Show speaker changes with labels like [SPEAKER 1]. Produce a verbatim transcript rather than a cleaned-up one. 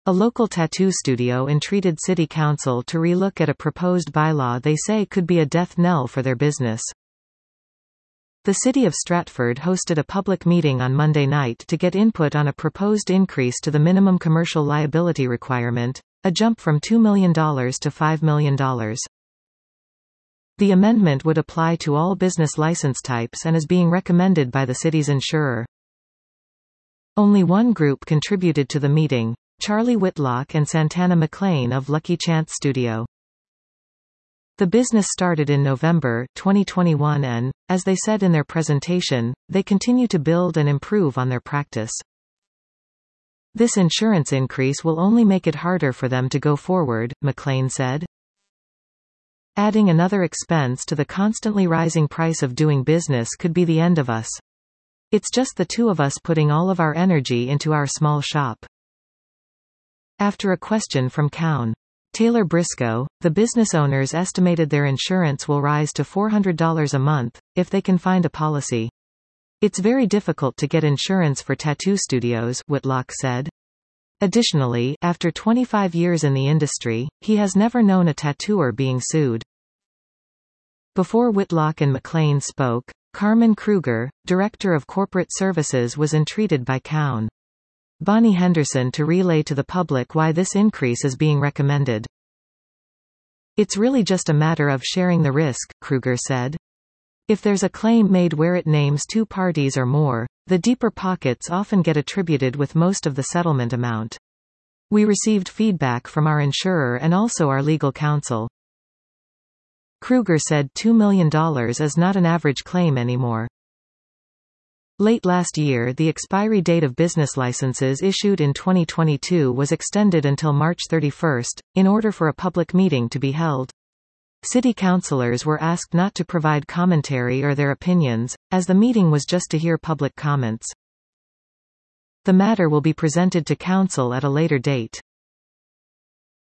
[SPEAKER 1] A local tattoo studio entreated City Council to re-look at a proposed bylaw they say could be a death knell for their business. The City of Stratford hosted a public meeting on Monday night to get input on a proposed increase to the minimum commercial liability requirement, a jump from two million dollars to five million dollars. The amendment would apply to all business license types and is being recommended by the city's insurer. Only one group contributed to the meeting, Charlie Whitlock and Santana McLean of Lucky Chance Studio. The business started in November twenty twenty-one and, as they said in their presentation, they continue to build and improve on their practice. This insurance increase will only make it harder for them to go forward, McLean said. Adding another expense to the constantly rising price of doing business could be the end of us. It's just the two of us putting all of our energy into our small shop. After a question from Cowan. Taylor Briscoe, the business owners estimated their insurance will rise to four hundred dollars a month, if they can find a policy. It's very difficult to get insurance for tattoo studios, Whitlock said. Additionally, after twenty-five years in the industry, he has never known a tattooer being sued. Before Whitlock and McLean spoke, Carmen Kruger, Director of Corporate Services, was entreated by Cowan. Bonnie Henderson to relay to the public why this increase is being recommended. It's really just a matter of sharing the risk, Kruger said. If there's a claim made where it names two parties or more, the deeper pockets often get attributed with most of the settlement amount. We received feedback from our insurer and also our legal counsel. Kruger said two million dollars is not an average claim anymore. Late last year, the expiry date of business licenses issued in twenty twenty-two was extended until March thirty-first, in order for a public meeting to be held. City councilors were asked not to provide commentary or their opinions, as the meeting was just to hear public comments. The matter will be presented to council at a later date.